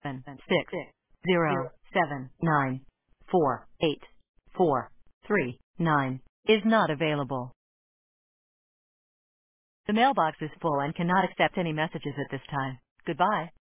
607948439 is not available. The mailbox is full and cannot accept any messages at this time. Goodbye.